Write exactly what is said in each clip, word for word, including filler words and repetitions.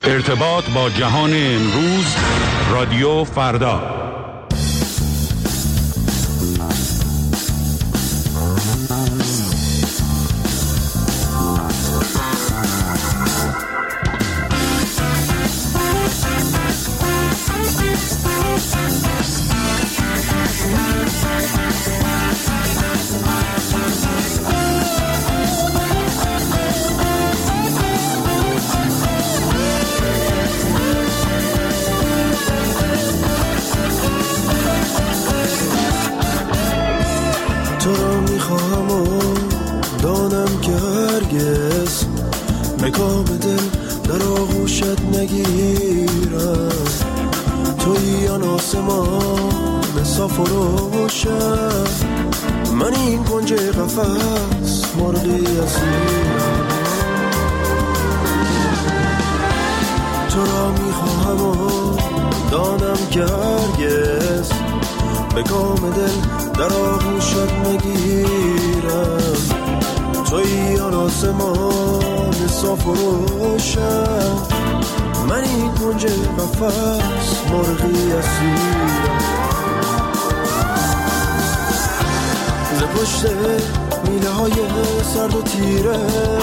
ارتباط با جهان امروز، رادیو فردا. تو را میخواهم و دانم که هرگز به کام دل در آغوشت نگیرم. تویی آن آسمان صاف و روشن، من این کنج قفس مرغی اسیرم. تو را میخواهم و دانم که هرگز به کام دل در آغوشت نگیرم. تویی آن آسمان صاف و روشن، من این کنج قفس مرغی اسیرم. ز پشت میله های سرد و تیره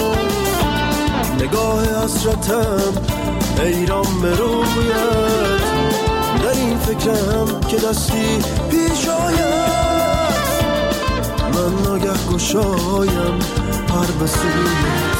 نگاه حسرتم حیران به رویت. در این فکرم که دستی پیش آید، من ناگه گشایم پر به سویت.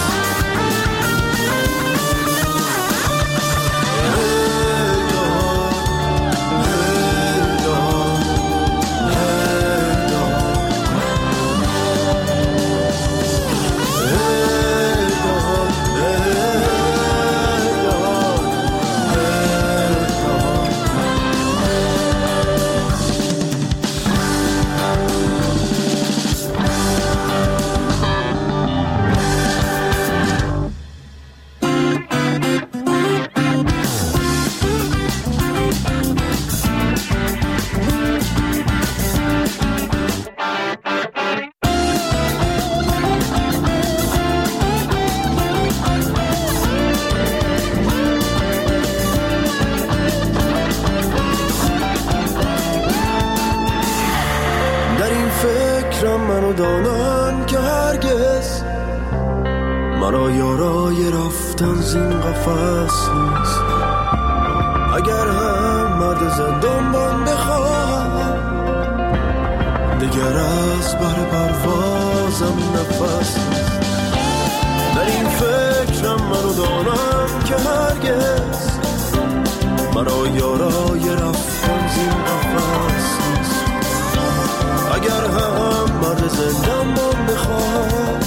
منو دانن که هرگز مرا یارای رفتن زین قفس نیست. اگر هم مرد زندانبان بخواهم، دیگر از بر پروازم نفس نیست. در این فکرم منو دانن که هرگز مرا یارای رفتن زین قفس نیست. اگر هم مرد زندانبان بخوام،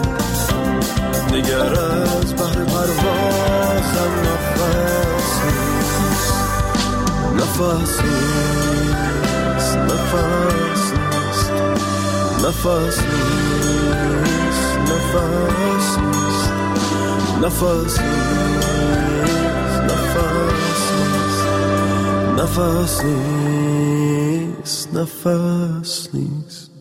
دیگر از بحر پروازم نفس نیست. نفس نیست، نفس نیست، نفس نیست، نفس نیست، نفس نیست، نفس نیست، نفس نیست، نفس نیست.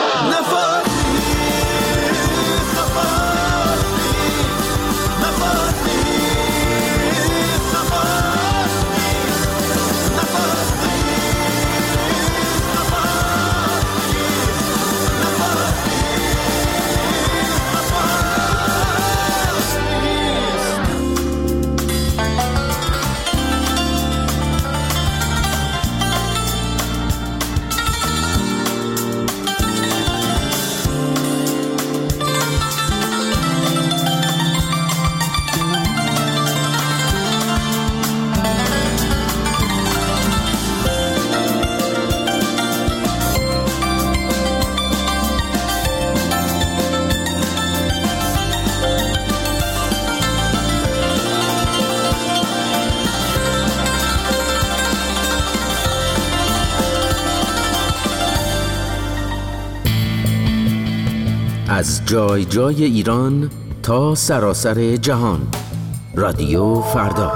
از جای جای ایران تا سراسر جهان، رادیو فردا.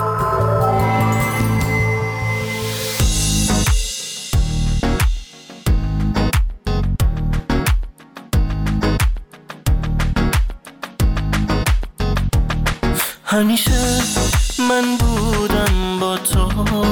همیشه من بودم با تو،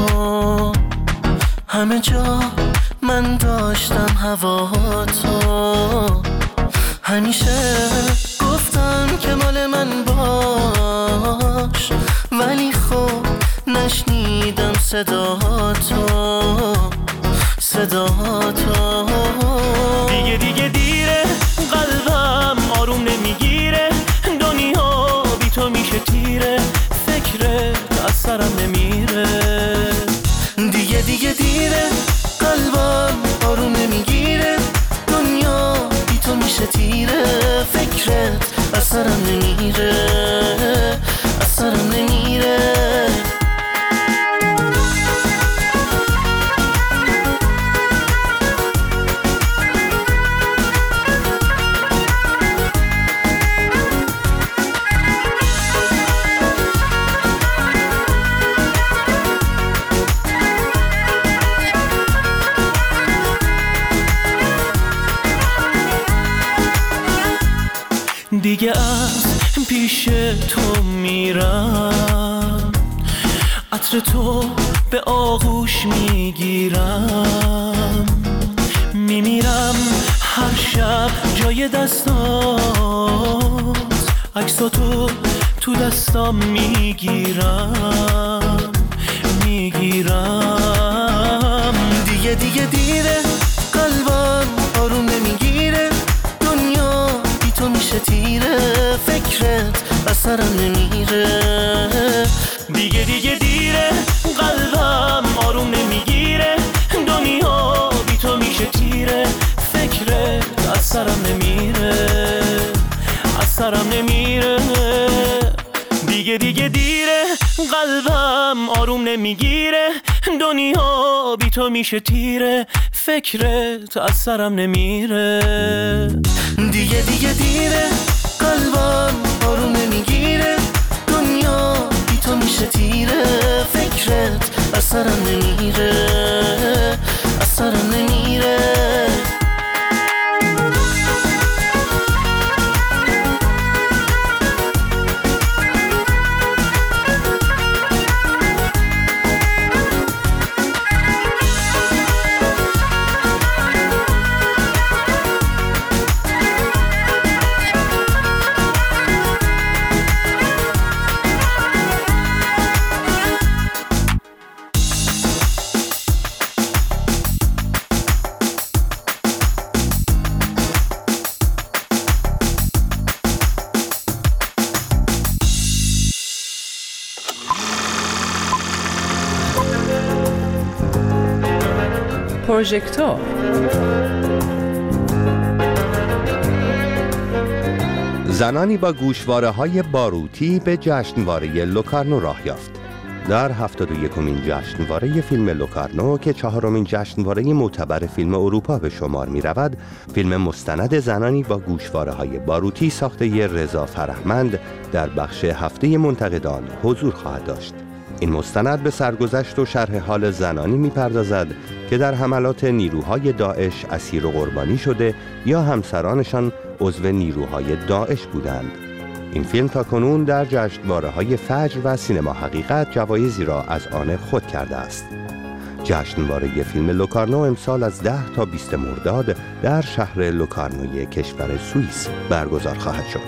همه جا من داشتم هوا تو، همیشه گفتم که مال من باش، ولی خب نشنیدم صدا تو، صدا تو. دیگه دیگه دیره، قلبم آروم نمیگیره، دنیا بی تو میشه تیره، فکرت از سرم نمیره. دیگه دیگه دیره، قلبم آروم نمیگیره، دنیا بی تو میشه تیره، فکرت از سرم نمیره، از سرم نمیره. دیگه از پیش تو میرم، عطر تو به آغوش میگیرم، میمیرم هر شب جای دستات، عکساتو تو دستام میگیرم، میگیرم. دیگه دیگه دیره، قلبم آروم نمیگیره، دنیا بی تو میشه تیره، فکرت از سرم نمیره. دیگه دیگه دیره، قلبم آروم نمیگیره، دنیا بی تو میشه تیره، فکرت از سرم نمیره، از سرم نمیره. دیگه دیگه دیره، قلبم آروم نمیگیره، دنیا بی تو میشه تیره، فکرت از سرم نمیره. دیگه دیگه دیره، قلبم آروم نمیگیره، دنیا بی تو میشه تیره، فکرت از سرم نمیره، از سرم نمیره. پروژکتور زنانی با گوشواره‌های باروتی به جشنواره لوکارنو راه یافت. در هفتاد و یکمین جشنواره فیلم لوکارنو که چهارمین جشنواره معتبر فیلم اروپا به شمار می رود، فیلم مستند زنانی با گوشواره‌های باروتی ساخته رضا فرهمند در بخش هفته منتقدان حضور خواهد داشت. این مستند به سرگذشت و شرح حال زنانی می‌پردازد که در حملات نیروهای داعش اسیر و قربانی شده یا همسرانشان عضو نیروهای داعش بودند. این فیلم تاکنون در جشنواره‌های فجر و سینما حقیقت جوایزی را از آن خود کرده است. جشنواره فیلم لوکارنو امسال از ده تا بیست مرداد در شهر لوکارنوی کشور سوئیس برگزار خواهد شد.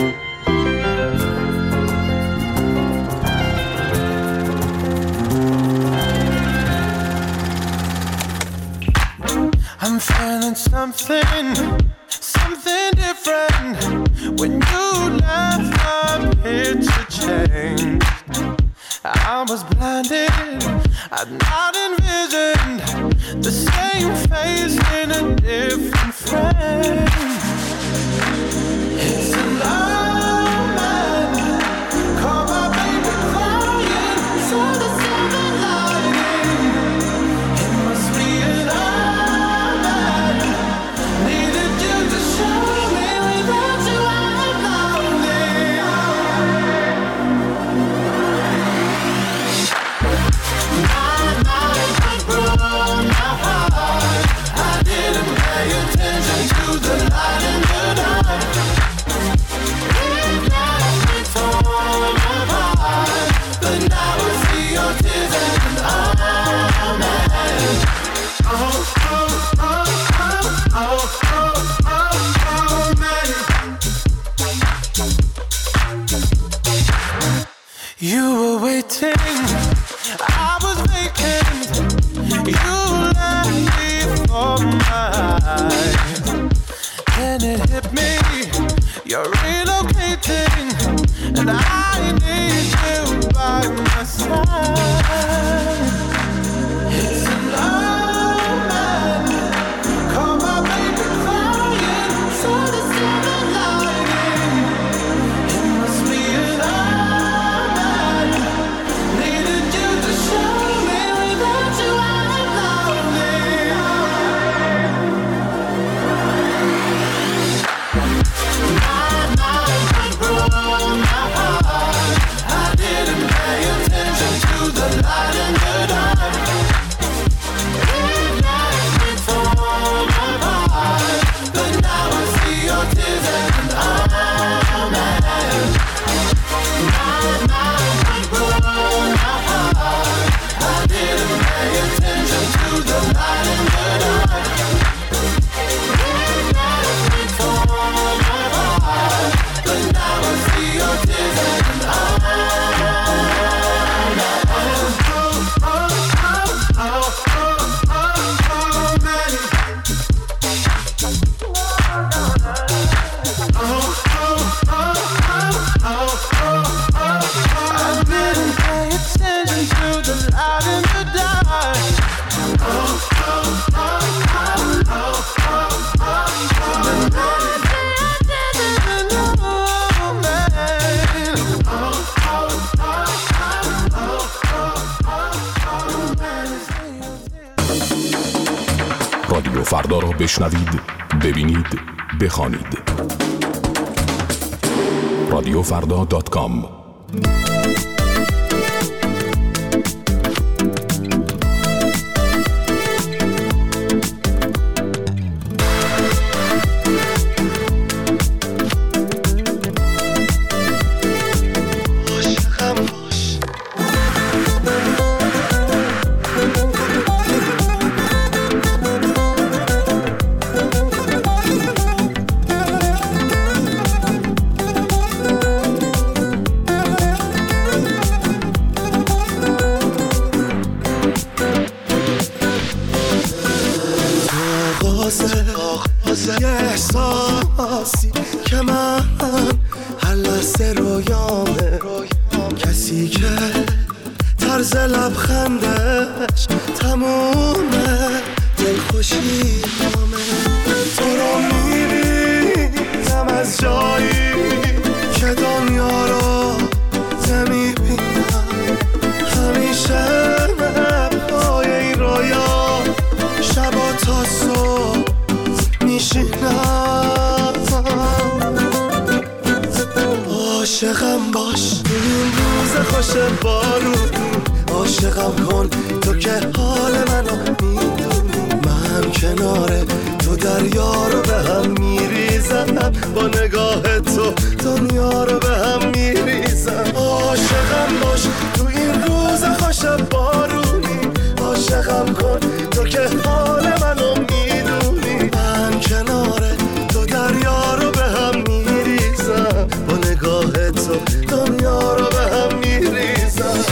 I'm feeling something, something different. When you left, my picture changed. I was blinded, I'd not envisioned the same face in a different frame. It's an omen, call my baby crying, saw the silver lining. It must be an omen, needed you to show me without you I'm lonely. My life was broken apart, I didn't pay attention to the You were waiting, I was vacant. You left me for mine. And it hit me, you're relocating, and I need you by my side. It's an omen, call my baby crying, so the silver lining. It must be an omen, needed you to show me without you I'm lonely. My mind went wrong, my heart, I didn't pay attention to the light in the dark. It left me torn apart, but now I see your tears as an omen. My mind went wrong, my heart, I didn't pay attention to the light in the dark. It left me torn apart, but now I see your tears as an omen. I didn't pay attention to the light in the dark. رادیو فردا را بشنوید، ببینید، بخوانید. رادیو فردا دات کام. یه احساسی که من هر لحظه رویامه، کسی که طرز لبخندش تمومه دلخوشی نامه. تو رو میبینم از جایی که دنیا رو نمیبینم، همیشه پای این رویا شبا تا صبح میشینم. عاشقم باش این روز خوش بارونی، عاشقم کن تو که حال منو میدونی. من کنار تو دریا رو به هم میریزم، با نگاه تو دنیا رو به هم میریزم. عاشقم باش تو این روز خوش بارونی، عاشقم کن تو که حال منو میدونی. من کنار تو دریا رو به هم میریزم، با نگاه تو دنیا رو به هم میریزم.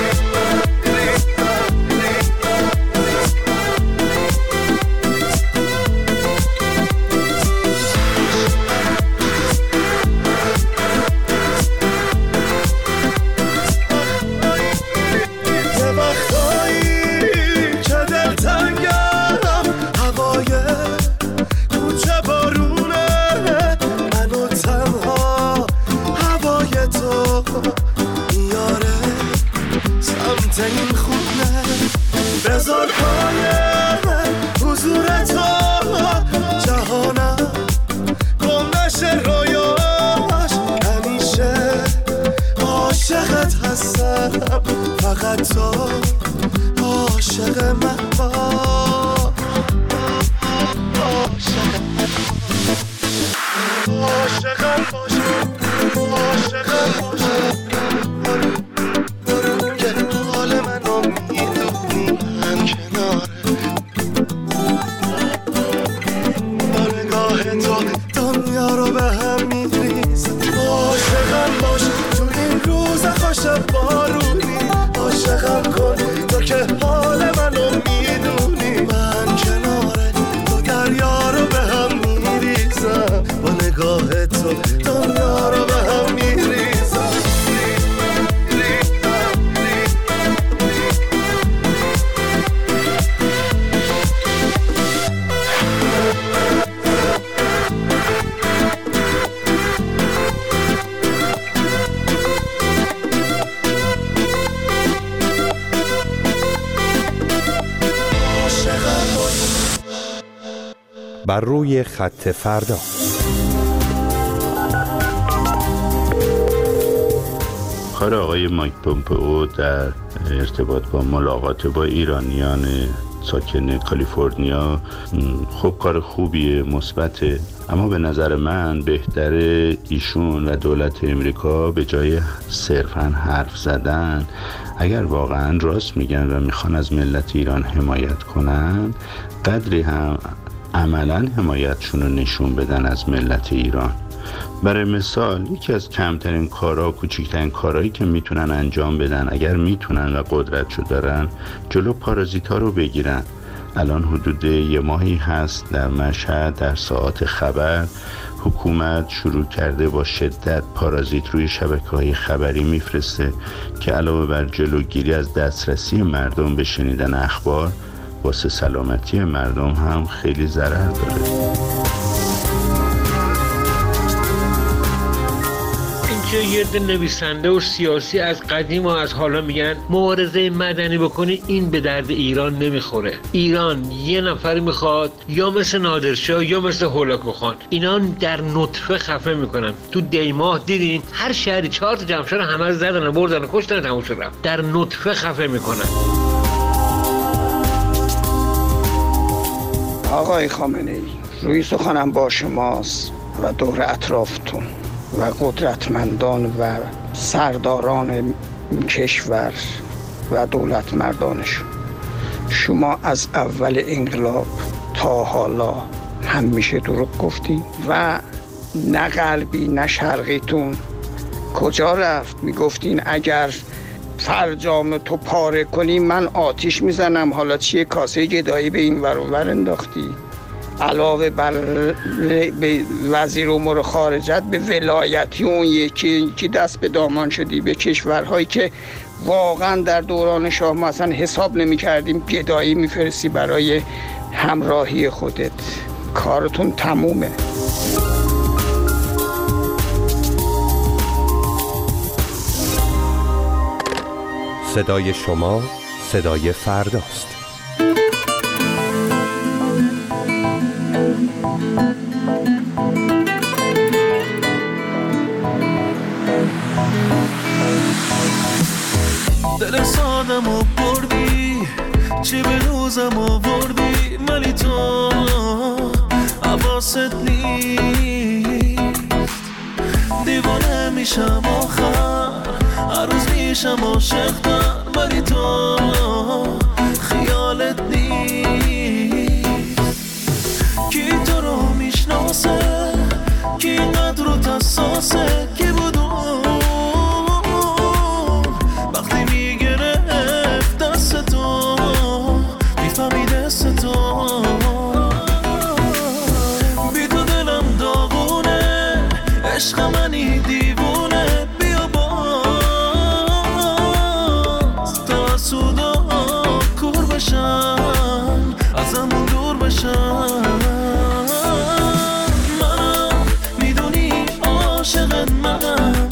این خونه بذار پای حضور تو، جهانم گم نشه رویاش. همیشه عاشقت هستم، فقط تو عاشق من باش. عاشقم باش، عاشقم باش. دنیا رو به هم میریزم. عاشقم باش تو این روز خوش خوش بارونی عاشقم کن تو که حال منو میدونی من کنار تو دریا رو به هم میریزم با نگاه تو دنیا رو به هم میریزم بر روی خط فردا. کار آقای مایک پومپئو در ارتباط با ملاقات با ایرانیان ساکن کالیفرنیا خب کار خوبیه، مثبته، اما به نظر من بهتر ایشون و دولت امریکا به جای صرفاً حرف زدن اگر واقعاً راست میگن و میخوان از ملت ایران حمایت کنن قدری هم عملاً حمایتشون رو نشون بدن از ملت ایران. برای مثال یکی از کمترین کارها، کوچکترین کارهایی که میتونن انجام بدن اگر میتونن و قدرتشو دارن جلو پارازیتا رو بگیرن. الان حدود یه ماهی هست در مشهد در ساعات خبر حکومت شروع کرده با شدت پارازیت روی شبکه‌های خبری میفرسته که علاوه بر جلوگیری از دسترسی مردم به شنیدن اخبار واسه سلامتی مردم هم خیلی ضرر داره. اینجا یه ده نویسنده و سیاسی از قدیم و از حالا میگن مبارزه مدنی بکنی، این به درد ایران نمیخوره. ایران یه نفر میخواد یا مثل نادرشاه یا مثل هولاکو خان، اینا در نطفه خفه میکنن. تو دیماه دیدین هر شهری چهار تا جمشید همه رو زدن و بردن و کشتن، تموم شد رفت. در نطفه خفه میکنن. آقای خامنه ای، روی سخنم با شماست و دور اطرافتون و قدرتمندان و سرداران کشور و دولت مردانشون. شما از اول انقلاب تا حالا همیشه دروغ گفتی و نه غربی نه شرقیتون کجا رفت؟ میگفتین اگر فرجام تو پاره کنی من آتیش میزنم. حالا چیه؟ کاسه گدایی به این ور و ور انداختی. علاوه بر به وزیر امور خارجت به ولایتی اون یکی که دست به دامان شدی به کشورهایی که واقعا در دوران شاه ما اصلا حساب نمی کردیم گدایی میفرستی برای همراهی خودت. کارتون تمومه. صدای شما صدای فرداست. دل سادم و بردی، چی به روزم آوردی، ولی تو حواست نیست. دیوانه میشم آخر، هر روز میشم عاشق‌تر، ولی تو خیالت نیست. کی تو رو میشناسه، کی اینقدر رو حساسه، کی بود وقتی میگرفت دست تو، میفهمی دست تو. بی تو دلم داغونه، عشق منی دیوونه. بیا باز تا سودا کور بشم، ازمون دور بشم. منم میدونی عاشقت منم،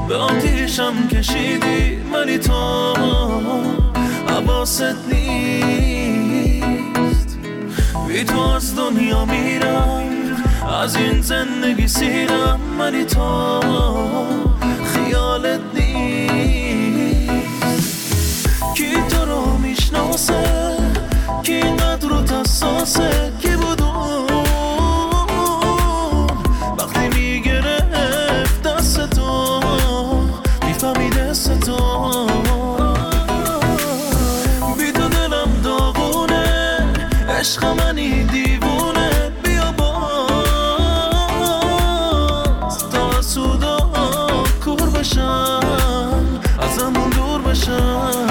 به آتیشم کشیدی ولی تو حواست نیست. بی تو از دنیا میرم، از این زندگی سیرم، ولی تو خیالت نیست. کی تو رو میشناسه، کی اینقدر رو تساسه، کی بود وقتی میگرفت دست تو، میفهمی دست تو. بی تو دلم داغونه، عشق منی دیوونه، بیا باز تا سودا کور بشم، ازمون دور بشم.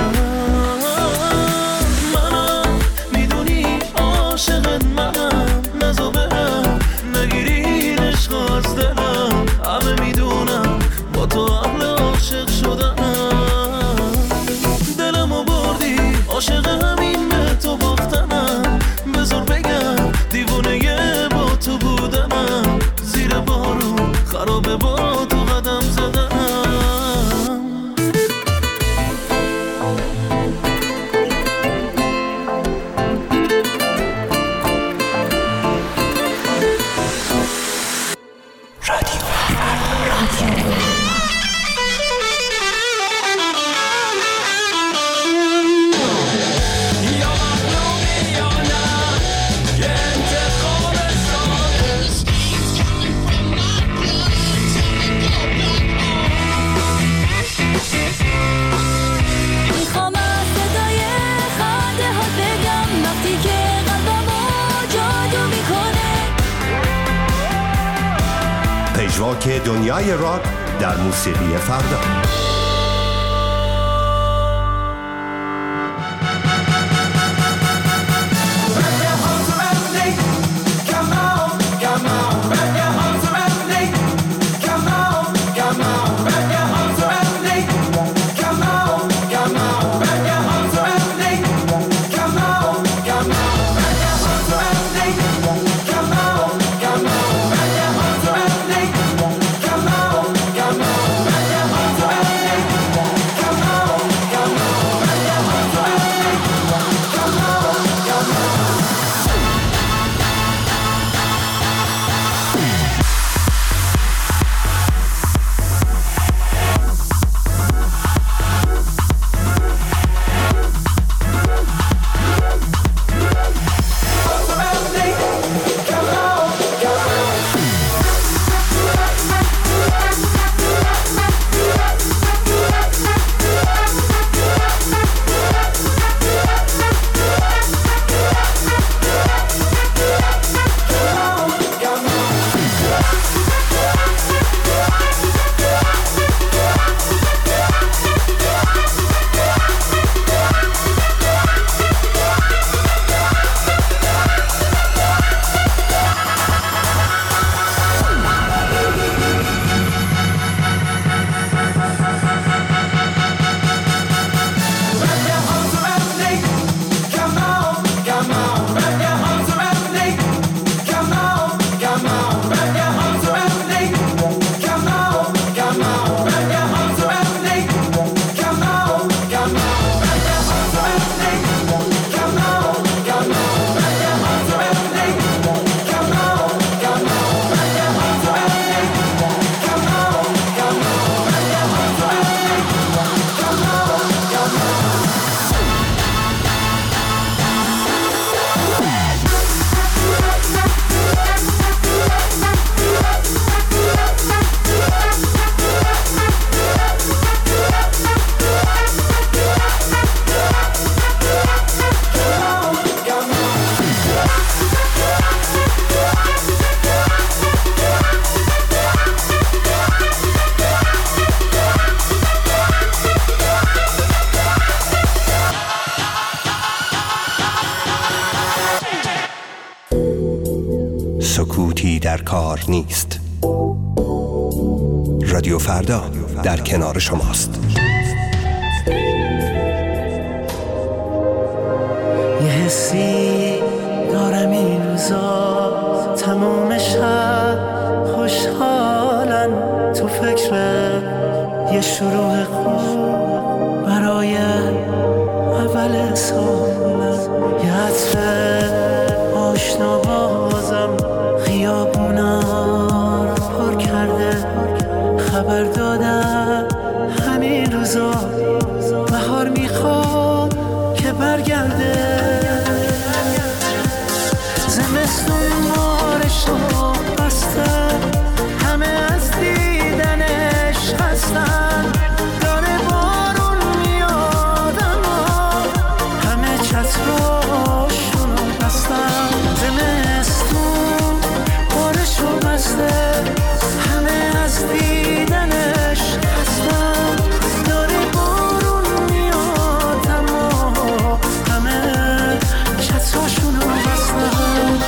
منم میدونی عاشقت منم، نزا برم نگیری عشق از دلم. همه میدونم با تو اهل عاشق شدم. دلمو بردی عاشق همین به تو باختنم. بذار بگم دیوونه با تو بودنم. زیر بارون خرابه با تو قدم زدم. پژواک دنیای راک در موسیقی فردا. سکوتی در کار نیست. رادیو فردا در کنار شماست. یه حسی دارم این روزا، تموم شب خوشحالم، تو فکر یه شروع خوب برای اول سالم، یه عطر آشنا بازم خیابونا رو پر کرده. خبر دادم همین روزا بهار میخواد که برگرده. زمستون مارشو بسته، همه از دیدنش خستن. داره بارون میاد اما همه چتراشونو بستن. زمستون مارشو بسته، همه از دیدنش خستن. داره بارون میاد اما همه چتراشونو بستن.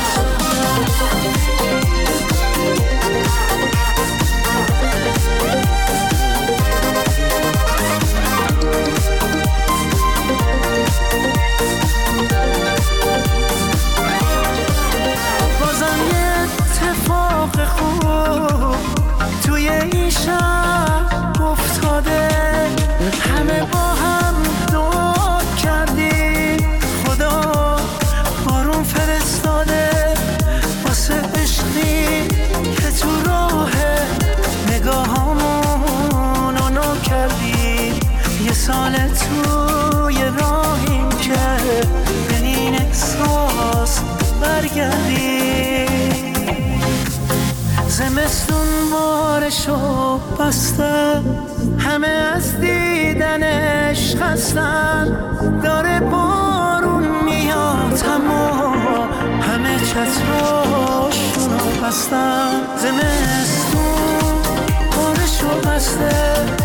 بازم یه اتفاق خوب توی این شب افتاده. همه با هم دعا کردیم خدا بارون فرستاده. واسه عشقی که تو راه نگاهامونو نو کردیم. یه سال توی راهیم که به این احساس برگردیم. زمستون بارشو بسته، همه از دیدنش خستن. داره بارون میاد اما همه چتراشونو بستن. زمستون بارشو بسته،